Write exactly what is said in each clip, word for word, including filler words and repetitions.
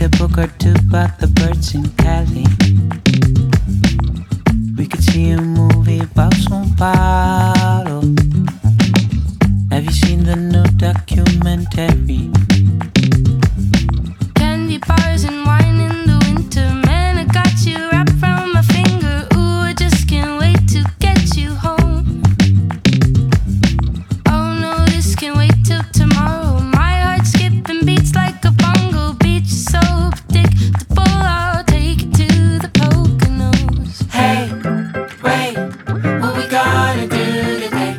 a book or two about the birds in Cali. We could see a movie about São Paulo. Have you seen the new documentary? Candy bars and wine in the winter. Man, I got you wrapped around my finger. Ooh, I just can't wait to get you home. Oh no, this can't wait till tomorrow. My heart skipping beats like a bongo. Beach is so predictable. I'll take it to the Poconos. Hey, wait, what we gonna do today?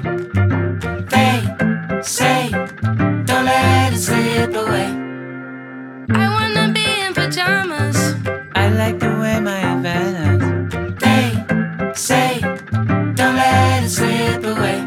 They say, don't let it slip away. I wanna be in pajamas. I like to wear my Havanas. They say, don't let it slip away.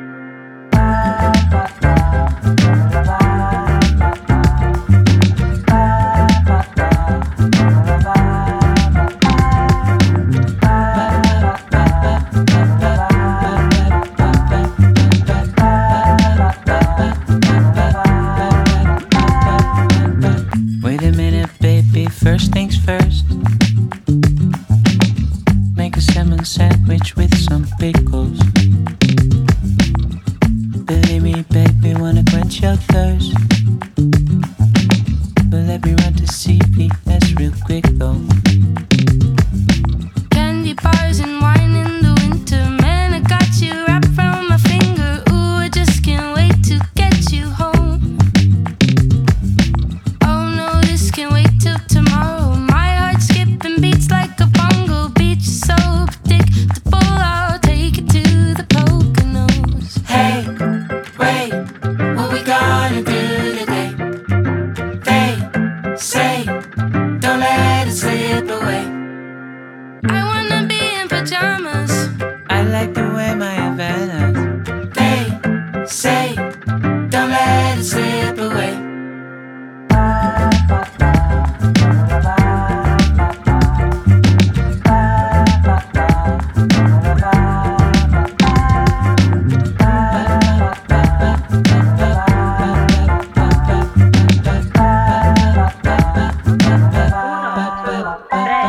Wait a minute, baby, first things first. Make a salmon sandwich with some pickles. Believe me, baby, wanna quench your thirst. But let me run to C P S real quick though. Candy bars and wine.